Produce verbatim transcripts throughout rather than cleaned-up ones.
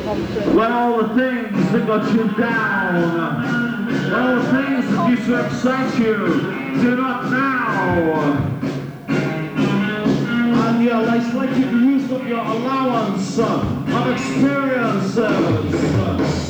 When all the things that got you down, all the things that used to excite you, do not now. And yeah, it's like you've used up your allowance uh, of experiences.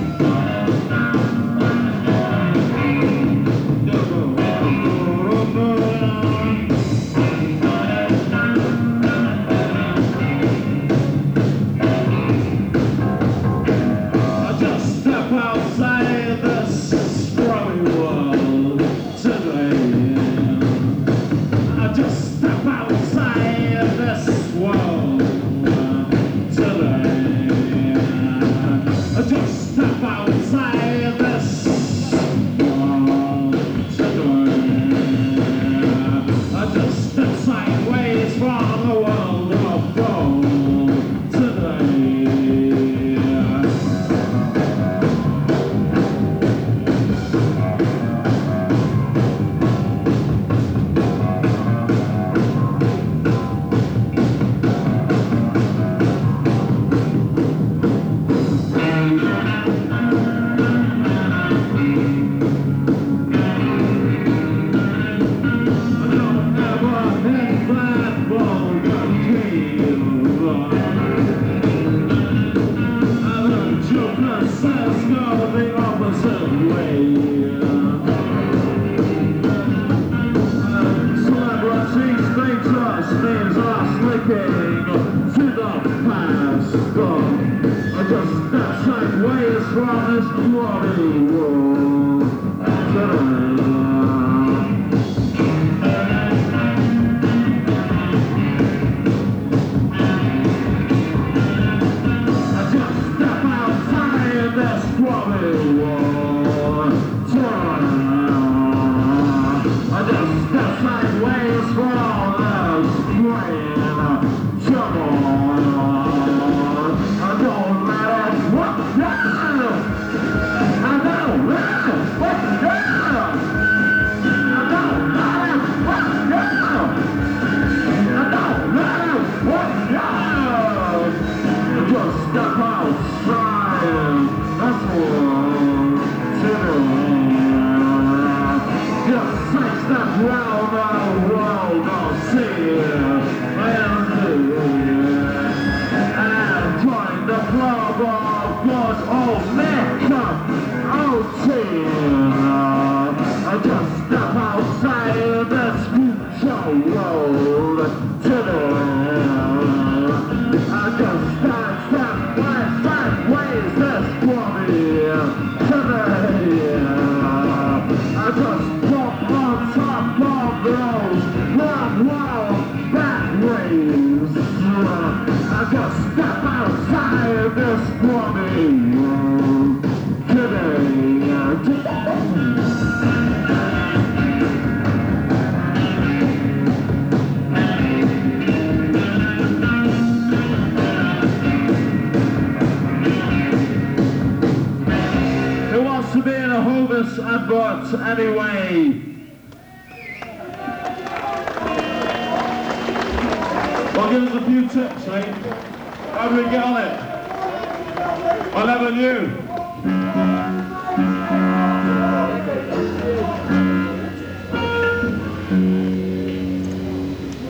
Advert anyway. Well, give us a few tips, eh? How do we get on it? I never knew.